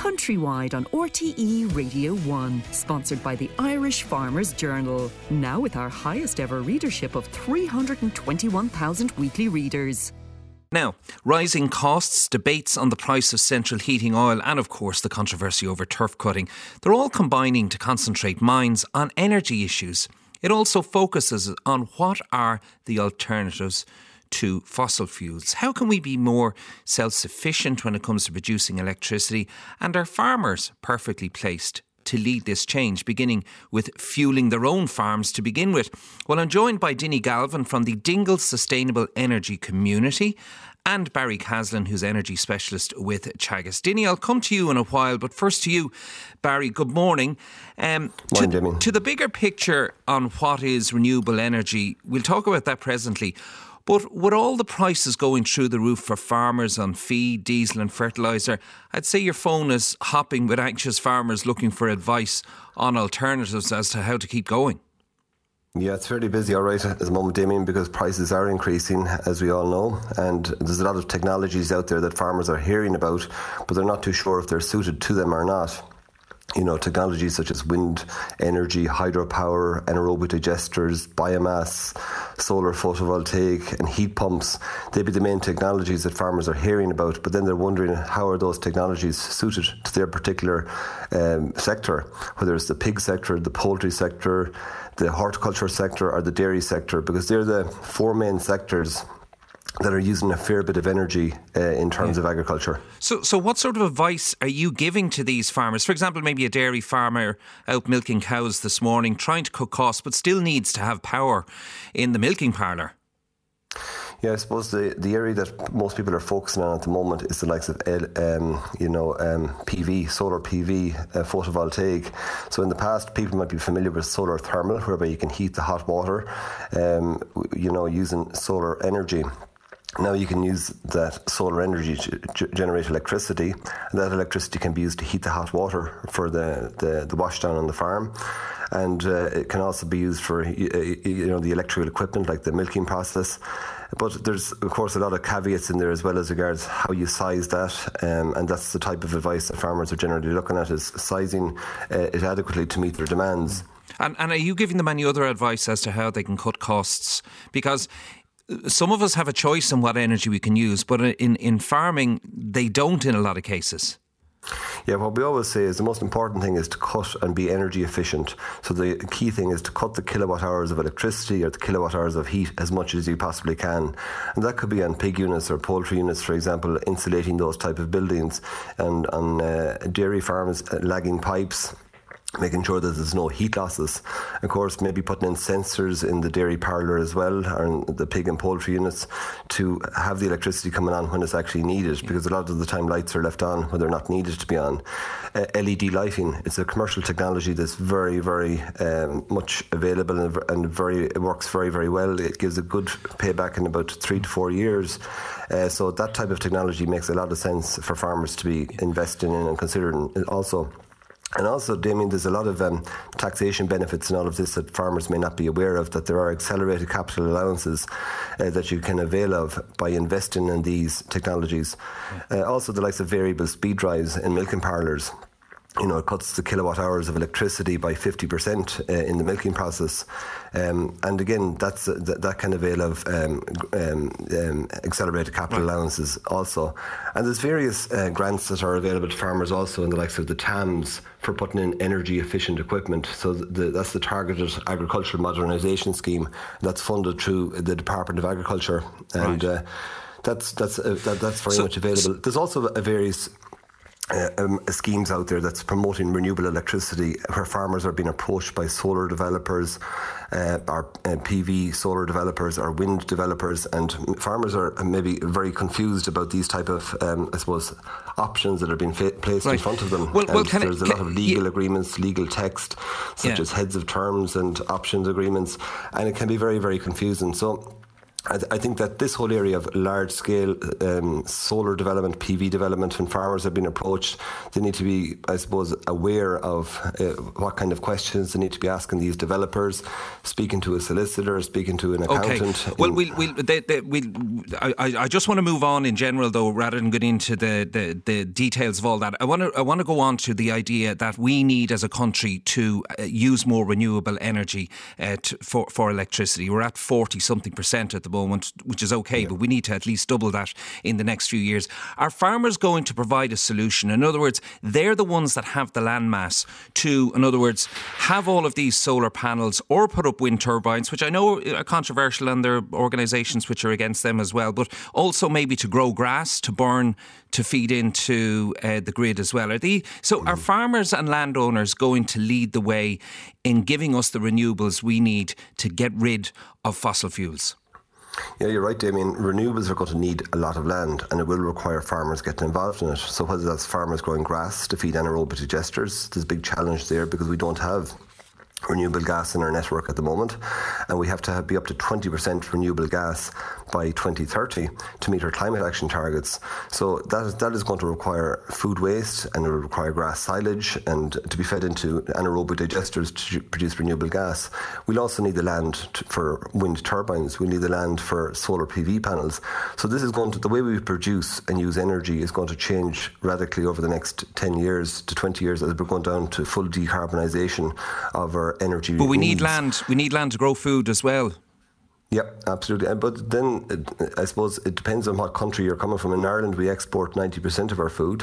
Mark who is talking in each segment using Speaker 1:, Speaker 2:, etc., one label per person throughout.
Speaker 1: Countrywide on RTE Radio 1, sponsored by the Irish Farmers Journal. Now with our highest ever readership of 321,000 weekly readers.
Speaker 2: Now, rising costs, debates on the price of central heating oil and of course the controversy over turf cutting, they're all combining to concentrate minds on energy issues. It also focuses on what are the alternatives to fossil fuels. How can we be more self-sufficient when it comes to producing electricity? And are farmers perfectly placed to lead this change, beginning with fuelling their own farms to begin with? Well, I'm joined by Dinny Galvin from the Dingle Sustainable Energy Community and Barry Caslin, who's energy specialist with Teagasc. Dinny, I'll come to you in a while, but first to you, Barry, good morning. To the bigger picture on what is renewable energy, we'll talk about that presently. But with all the prices going through the roof for farmers on feed, diesel and fertiliser, I'd say your phone is hopping with anxious farmers looking for advice on alternatives as to how to keep going.
Speaker 3: Yeah, it's fairly busy, all right, at the moment, Damien, because prices are increasing, as we all know, and there's a lot of technologies out there that farmers are hearing about, but they're not too sure if they're suited to them or not. You know, technologies such as wind energy, hydropower, anaerobic digesters, biomass, solar photovoltaic and heat pumps, they'd be the main technologies that farmers are hearing about, but then they're wondering how are those technologies suited to their particular sector, whether it's the pig sector, the poultry sector, the horticulture sector or the dairy sector, because they're the four main sectors that are using a fair bit of energy in terms of agriculture.
Speaker 2: So what sort of advice are you giving to these farmers? For example, maybe a dairy farmer out milking cows this morning, trying to cut costs, but still needs to have power in the milking parlour.
Speaker 3: Yeah, I suppose the area that most people are focusing on at the moment is the likes of PV, solar PV, photovoltaic. So in the past, people might be familiar with solar thermal, whereby you can heat the hot water, using solar energy. Now you can use that solar energy to generate electricity, and that electricity can be used to heat the hot water for the washdown on the farm. And it can also be used for the electrical equipment like the milking process. But there's of course a lot of caveats in there as well as regards how you size that, and that's the type of advice that farmers are generally looking at, is sizing it adequately to meet their demands.
Speaker 2: And are you giving them any other advice as to how they can cut costs? Because some of us have a choice in what energy we can use, but in farming they don't in a lot of cases.
Speaker 3: Yeah, what we always say is the most important thing is to cut and be energy efficient. So the key thing is to cut the kilowatt hours of electricity or the kilowatt hours of heat as much as you possibly can. And that could be on pig units or poultry units, for example, insulating those type of buildings, and on dairy farms, lagging pipes, making sure that there's no heat losses. Of course, maybe putting in sensors in the dairy parlour as well, or in the pig and poultry units, to have the electricity coming on when it's actually needed, because a lot of the time lights are left on when they're not needed to be on. LED lighting, it's a commercial technology that's very, very much available and it works very, very well. It gives a good payback in about 3 to 4 years. So that type of technology makes a lot of sense for farmers to be investing in and considering also. And also, Damien, there's a lot of taxation benefits in all of this that farmers may not be aware of, that there are accelerated capital allowances that you can avail of by investing in these technologies. Also, the likes of variable speed drives in milking parlours. You know, it cuts the kilowatt hours of electricity by 50% in the milking process. And again, that can avail of accelerated capital allowances also. And there's various grants that are available to farmers also in the likes of the TAMS for putting in energy efficient equipment. So that's the Targeted Agricultural Modernisation Scheme that's funded through the Department of Agriculture. And that's very much available. There's also various schemes out there that's promoting renewable electricity, where farmers are being approached by solar developers, or PV solar developers or wind developers, and farmers are maybe very confused about these type of options that are being placed in front of them. There's a lot of legal agreements, legal text such as heads of terms and options agreements, and it can be very, very confusing. So I think that this whole area of large-scale solar development, PV development, when farmers have been approached, they need to be, I suppose, aware of what kind of questions they need to be asking these developers, speaking to a solicitor, speaking to an accountant.
Speaker 2: Okay. Well, I just want to move on in general, though, rather than get into the details of all that. I want to go on to the idea that we need, as a country, to use more renewable energy for electricity. We're at 40-something% at the moment, which is okay, but we need to at least double that in the next few years. Are farmers going to provide a solution? In other words, they're the ones that have the land mass to, in other words, have all of these solar panels or put up wind turbines, which I know are controversial, and there are organisations which are against them as well, but also maybe to grow grass, to burn, to feed into the grid as well. Are farmers and landowners going to lead the way in giving us the renewables we need to get rid of fossil fuels?
Speaker 3: Yeah, you're right, Damien. Renewables are going to need a lot of land, and it will require farmers getting involved in it. So whether that's farmers growing grass to feed anaerobic digesters, there's a big challenge there because we don't have renewable gas in our network at the moment, and we have to be up to 20% renewable gas by 2030 to meet our climate action targets. So that is going to require food waste, and it will require grass silage and to be fed into anaerobic digesters to produce renewable gas. We'll also need the land for wind turbines. We'll need the land for solar PV panels. So this is going to, the way we produce and use energy is going to change radically over the next 10 years to 20 years as we're going down to full decarbonisation of our energy.
Speaker 2: But we
Speaker 3: needs.
Speaker 2: need land. We need land to grow food as well.
Speaker 3: Yeah, absolutely. But then I suppose it depends on what country you're coming from. In Ireland, we export 90% of our food,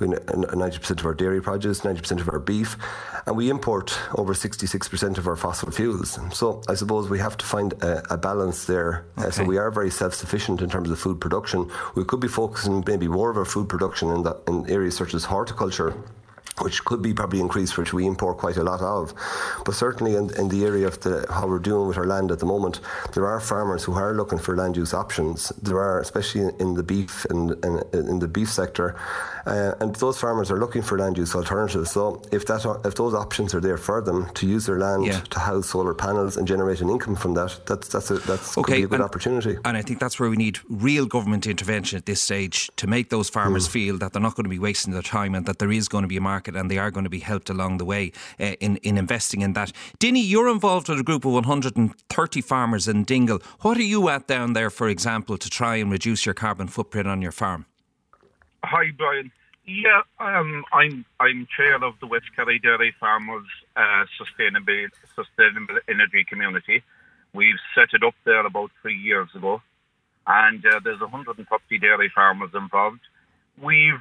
Speaker 3: 90% of our dairy produce, 90% of our beef, and we import over 66% of our fossil fuels. So I suppose we have to find a balance there. Okay. So we are very self-sufficient in terms of food production. We could be focusing maybe more of our food production in areas such as horticulture, which could be probably increased, which we import quite a lot of. But certainly in the area of how we're doing with our land at the moment, there are farmers who are looking for land use options. There are, especially in the beef and in the beef sector, and those farmers are looking for land use alternatives. So if those options are there for them to use their land to house solar panels and generate an income from that, that's could be a good opportunity.
Speaker 2: And I think that's where we need real government intervention at this stage to make those farmers feel that they're not going to be wasting their time and that there is going to be a market and they are going to be helped along the way in investing in that. Dinny, you're involved with a group of 130 farmers in Dingle. What are you at down there, for example, to try and reduce your carbon footprint on your farm?
Speaker 4: Hi, Brian. Yeah, I'm chair of the West Kerry Dairy Farmers Sustainable Energy Community. We've set it up there about 3 years ago, and there's 130 dairy farmers involved. We've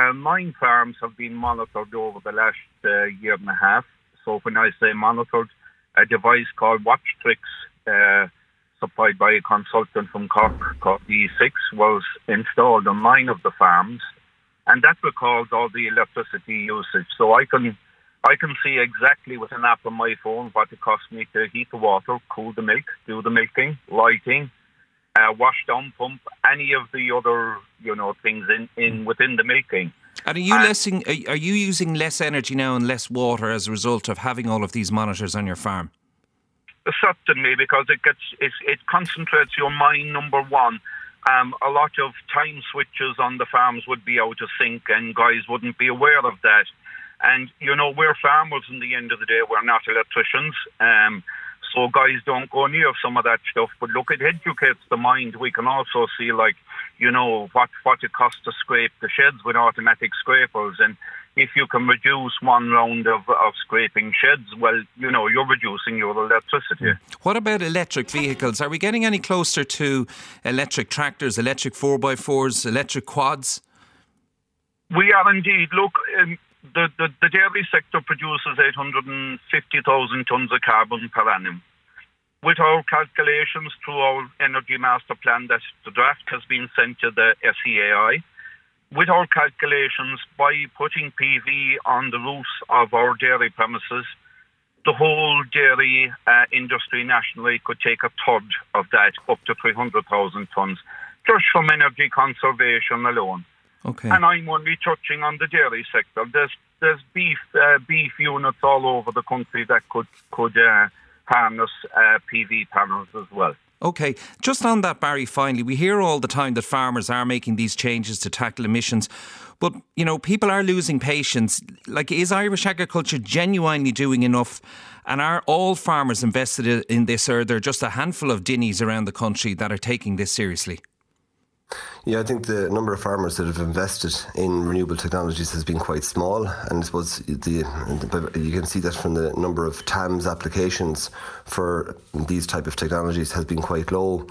Speaker 4: 9 farms have been monitored over the last year and a half. So when I say monitored, a device called WatchTricks, supplied by a consultant from Cork called E6, was installed on 9 of the farms, and that records all the electricity usage. So I can see exactly with an app on my phone what it costs me to heat the water, cool the milk, do the milking, lighting, wash down pump, any of the other things in within the milking. And
Speaker 2: are you using less energy now and less water as a result of having all of these monitors on your farm?
Speaker 4: Certainly, because it concentrates your mind, number one. A lot of time switches on the farms would be out of sync and guys wouldn't be aware of that. And, we're farmers in the end of the day, we're not electricians. So guys don't go near some of that stuff. But look, it educates the mind. We can also see, what it costs to scrape the sheds with automatic scrapers. And if you can reduce one round of scraping sheds, well, you're reducing your electricity.
Speaker 2: What about electric vehicles? Are we getting any closer to electric tractors, electric 4x4s, electric quads?
Speaker 4: We are indeed. Look, the dairy sector produces 850,000 tonnes of carbon per annum. With our calculations through our Energy Master Plan, that the draft has been sent to the SEAI, with our calculations, by putting PV on the roofs of our dairy premises, the whole dairy industry nationally could take a third of that, up to 300,000 tonnes, just from energy conservation alone.
Speaker 2: Okay.
Speaker 4: And I'm only touching on the dairy sector. There's beef units all over the country that could harness PV panels as well.
Speaker 2: OK. Just on that, Barry, finally, we hear all the time that farmers are making these changes to tackle emissions. But, you know, people are losing patience. Like, is Irish agriculture genuinely doing enough? And are all farmers invested in this, or are there just a handful of Dinnies around the country that are taking this seriously?
Speaker 3: Yeah, I think the number of farmers that have invested in renewable technologies has been quite small, and I suppose you can see that from the number of TAMS applications for these type of technologies has been quite low.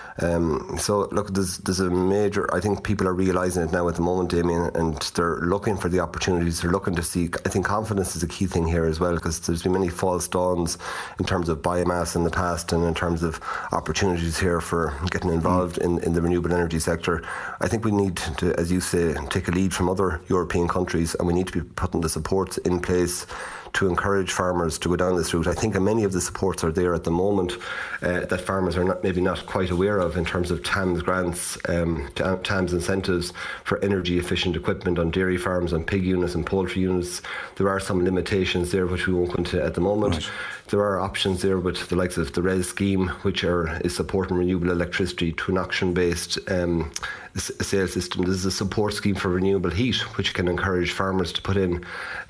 Speaker 3: So look, there's a major, I think people are realising it now at the moment, Damien, and they're looking for the opportunities. They're looking to see, I think confidence is a key thing here as well, because there's been many false dawns in terms of biomass in the past and in terms of opportunities here for getting involved in the renewable energy sector. I think we need to, as you say, take a lead from other European countries, and we need to be putting the supports in place to encourage farmers to go down this route. I think many of the supports are there at the moment that farmers are maybe not quite aware of, in terms of TAMS grants, TAMS incentives for energy efficient equipment on dairy farms, on pig units and poultry units. There are some limitations there which we won't go into at the moment. Right. There are options there with the likes of the RES scheme, which is supporting renewable electricity to an auction-based sales system. This is a support scheme for renewable heat, which can encourage farmers to put in,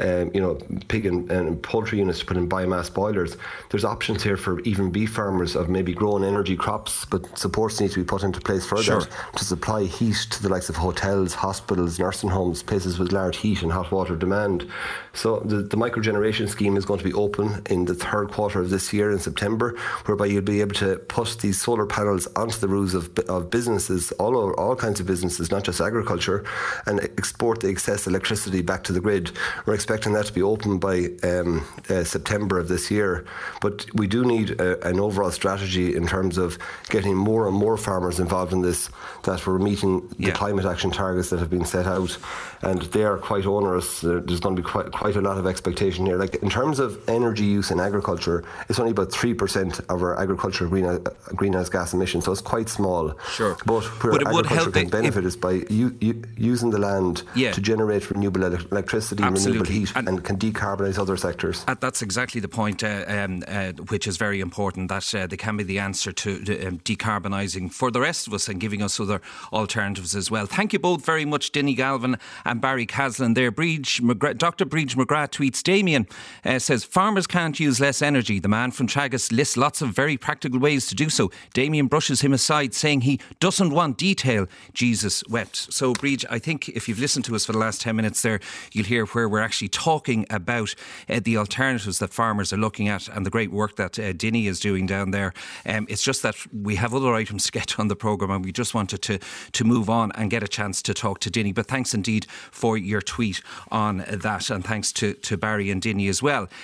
Speaker 3: pig and poultry units to put in biomass boilers. There's options here for even beef farmers of maybe growing energy crops, but supports need to be put into place for that to supply heat to the likes of hotels, hospitals, nursing homes, places with large heat and hot water demand. So the microgeneration scheme is going to be open in the third quarter of this year in September, whereby you'll be able to put these solar panels onto the roofs of businesses, all kinds of businesses, not just agriculture, and export the excess electricity back to the grid. We're expecting that to be open by September of this year. But we do need an overall strategy in terms of getting more and more farmers involved in this, that we're meeting the climate action targets that have been set out, and they are quite onerous. There's going to be quite a lot of expectation here. Like, in terms of energy use in agriculture, it's only about 3% of our agricultural greenhouse gas emissions, so it's quite small.
Speaker 2: Sure.
Speaker 3: But where agriculture can benefit is by using the land to generate renewable electricity, renewable heat, and can decarbonise other sectors.
Speaker 2: That's exactly the point, which is very important, that they can be the answer to decarbonising for the rest of us and giving us other alternatives as well. Thank you both very much, Dinny Galvin and Barry Caslin there. Dr. Breach McGrath tweets, Damien says, farmers can't use less energy. The man from Teagasc lists lots of very practical ways to do so. Damien brushes him aside, saying he doesn't want detail. Jesus wept. So, Breach, I think if you've listened to us for the last 10 minutes there, you'll hear where we're actually talking about the alternatives that farmers are looking at and the great work that Dinny is doing down there. It's just that we have other items to get on the programme, and we just wanted to move on and get a chance to talk to Dinny. But thanks indeed for your tweet on that, and thanks to Barry and Dinny as well.